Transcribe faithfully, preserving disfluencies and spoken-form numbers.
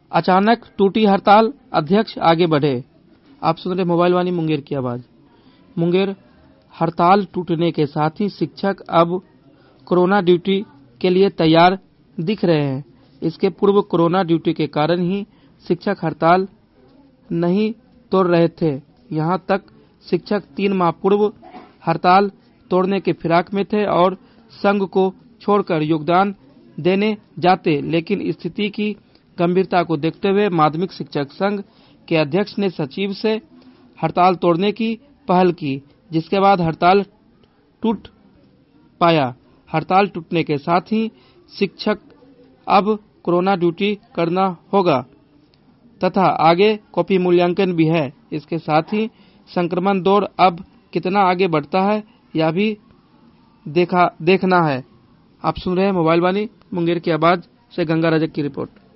अचानक टूटी हड़ताल, अध्यक्ष आगे बढ़े। आप सुन रहे मोबाइल वाणी मुंगेर की आवाज। मुंगेर हड़ताल टूटने के साथ ही शिक्षक अब कोरोना ड्यूटी के लिए तैयार दिख रहे हैं। इसके पूर्व कोरोना ड्यूटी के कारण ही शिक्षक हड़ताल नहीं तोड़ रहे थे। यहां तक शिक्षक तीन माह पूर्व हड़ताल तोड़ने के फिराक में थे और संघ को छोड़कर योगदान देने जाते, लेकिन स्थिति की गंभीरता को देखते हुए माध्यमिक शिक्षक संघ के अध्यक्ष ने सचिव से हड़ताल तोड़ने की पहल की, जिसके बाद हड़ताल टूट पाया। हड़ताल टूटने के साथ ही शिक्षक अब कोरोना ड्यूटी करना होगा तथा आगे कॉपी मूल्यांकन भी है। इसके साथ ही संक्रमण दौर अब कितना आगे बढ़ता है यह भी देखा देखना है। आप सुन रहे हैं मोबाइल वाणी मुंगेर की आवाज से गंगा रजक की रिपोर्ट।